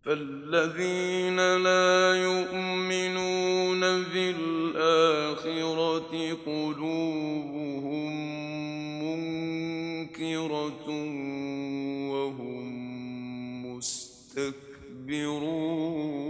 فالذين لا يؤمنون بالآخرة قلوبهم منكرة وهم مستكبرون